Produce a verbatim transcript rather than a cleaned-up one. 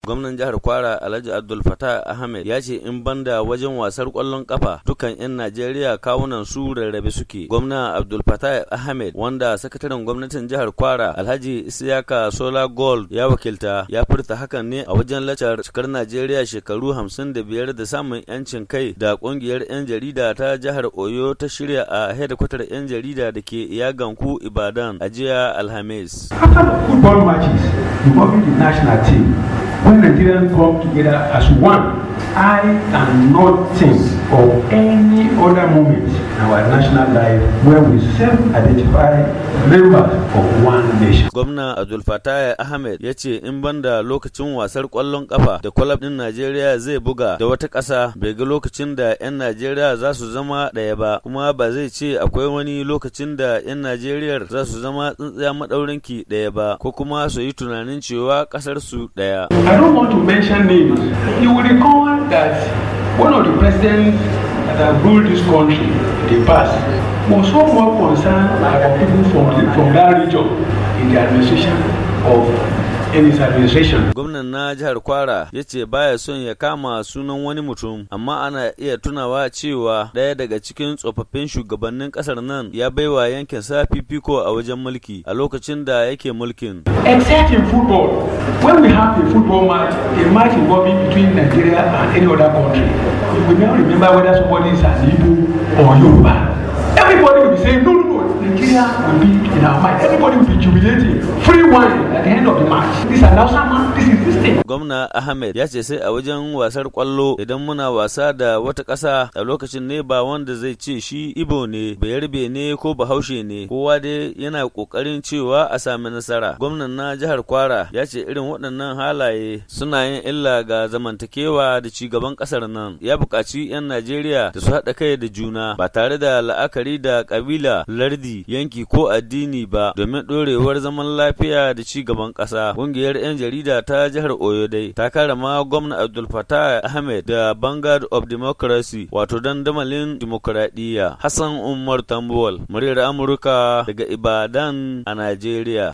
Gwamnan jihar Kwara Alhaji Abdul Fattah Ahmed ya ce in banda wajen wasar kwallon kafa dukan 'yan Najeriya kawunan su rarrabe suke. Gwamna Abdul Fattah Ahmed wanda sakataren gwamnatin jihar Kwara Alhaji Isiyaka Sola Gold ya wakilta ya furta hakan ne a wajen lacar cikar Najeriya shekaru hamsin da biyar da samun 'yancin kai da kungiyar 'yan jarida ta jihar Oyo ta shirya a hedikwatar 'yan jarida da ke Iyaganku Ibadan a jiya Alhamis. After the football matches involving the national team, when Nigerians come together as one, I cannot think of any other moment in our national life where we self-identify members of one nation. Gwamna Abdul Fattah Ahmed ya ce in banda lokacin wasar kwallon kafa da kwalab din Najeriya zai buga da wata ƙasa bai ga lokacin da 'yan Najeriya za su zama ɗaya ba, kuma ba zai ce akwai wani lokacin da 'yan Najeriya za su zama tsintsiya maɗaurinki ɗaya ba ko kuma su yi tunanin cewa ƙasar su ɗaya. I don't want to mention names. You will recall that one of the presidents that have ruled this country in the past was so more concerned about people from, the, from that region in the administration of in his administration. Gwamnan na jihar Kwara ya ce baya son ya kama sunan wani mutum, amma ana iya tunawa cewa ɗaya daga cikin tsofaffin shugabannin ƙasar nan ya baiwa yankin sa fifiko a wajen mulki a lokacin da yake mulkin. Except in football, when we have a football match, a match involving between Nigeria and any other country, you will never remember whether somebody is an Igbo or Yoruba. Everybody will be saying, no, no, no, Nigeria will be in our mind. Everybody will be jubilating, free wine at the end of the match. This allows someone, this is this thing. Gwamna Ahmed ya ce sai a wajen wasar kwallo idan muna wasa da wata ƙasa a lokacin ne ba wanda zai ce shi Ibo ne, Bayarbe ne ko Bahaushe ne, kowa dai yana ƙoƙarin cewa a sami nasara. Gwamnan na jihar Kwara ya ce irin waɗannan halaye suna yin illa ga zamantakewa da ci gaban ƙasar nan. Ya buƙaci 'yan Najeriya da su haɗa kai da juna ba tare da la'akari da ƙabila, lardi, yanki ko addini ba domin ɗorewar zaman lafiya da ci gaban ƙasa. Ƙungiyar 'yan jarida ta jihar Oyo dai ta karama gwamna Abdul Fattah Ahmed da Vanguard of Democracy wato dandamalin dimokuraɗiyya. Hassan Umar Tambuwal, muryar Amurka daga Ibadan a Najeriya.